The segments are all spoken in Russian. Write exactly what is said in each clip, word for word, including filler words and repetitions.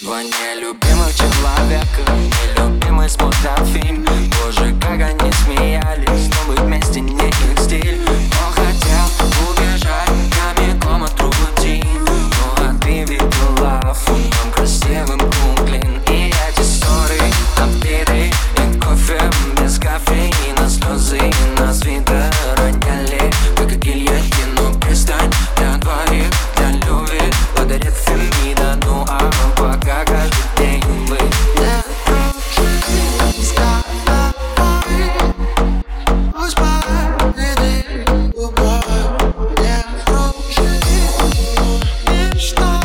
Два нелюбимых человека, нелюбимый смотрят фильм. Боже, как они смеялись, но быть вместе не их стиль. Он хотел убежать прямиком от рутин, ну а ты видела в нем красивым куклин. И эти ссоры обиды и кофе без кофеина, слезы и нас вида роняли, как и гильотину. Пристань для двоих, для любви подарит Фемида. Ну а мы пока каждый день мы не дружим с тобой. Пусть победит любовь, не дружим. И что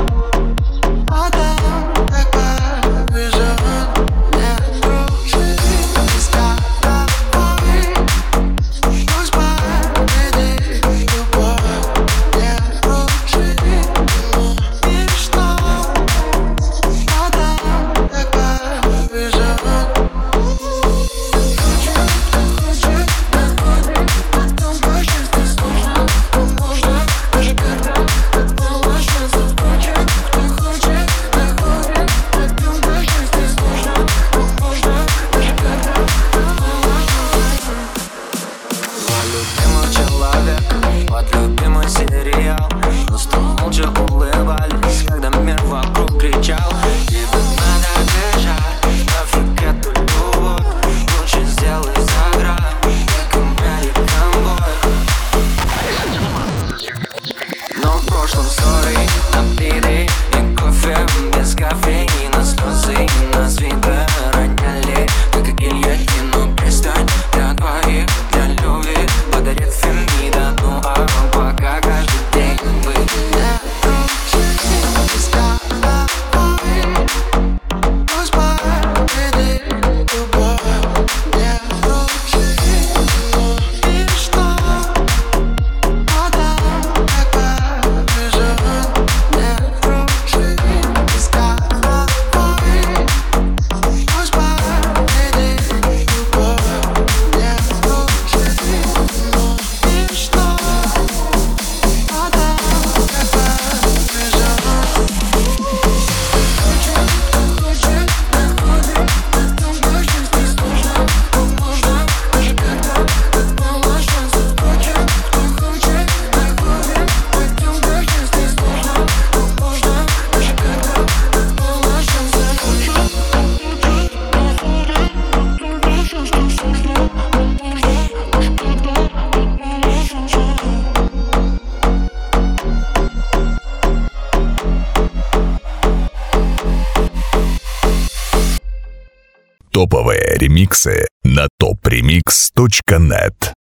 потом, как повезет, не дружим с тобой. Пусть победит любовь, не дружим. И что потом, как повезет. Два любимых человека под любимый сериал, просто молча улыбались, когда мир вокруг кричал: тебе надо бежать, нафиг эту любовь, лучше сделай за грань, как American Boy. Но в прошлом ссоры, обиды и кофе без кофеина, слезы и нас вида роняли, как и гильотину. Пристань для двоих, для любви подарит Фемида. Ну а мы пока каждый день мы не дружим с тобой. Пусть победит любовь, не дружим. И что потом, как повезет, не дружим с тобой. Пусть победит любовь, не дружим. И что потом, как повезет. Топовые ремиксы на топ ремикс точка нет.